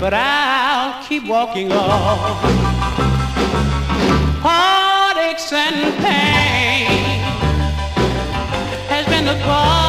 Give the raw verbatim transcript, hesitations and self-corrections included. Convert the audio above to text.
but I'll keep walking on. Heartaches and pain has been the cause